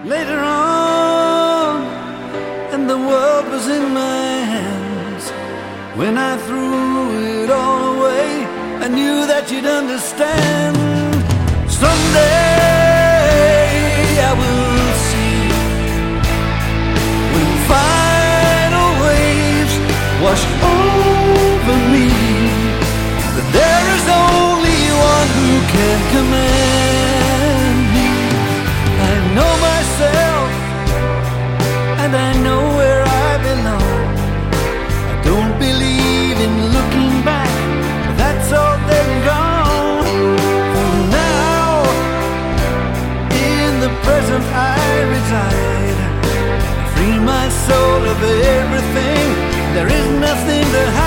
Later on, and the world was in my hands. When I threw it all away, I knew that you'd understand. Someday I will see, when final waves wash over me, that there is only one who can command me. I know myself, and I know where I belong. I don't believe in looking back, that's all dead and gone. For now, in the present I reside. Free my soul of everything, there is nothing to hide.